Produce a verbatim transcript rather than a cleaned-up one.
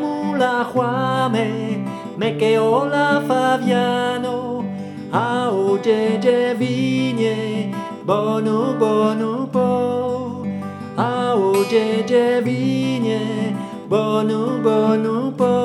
mula Juame, me que hola Fabiano, a oye de vigne, bonu bonu po, a oye de vigne, bonu bonu po.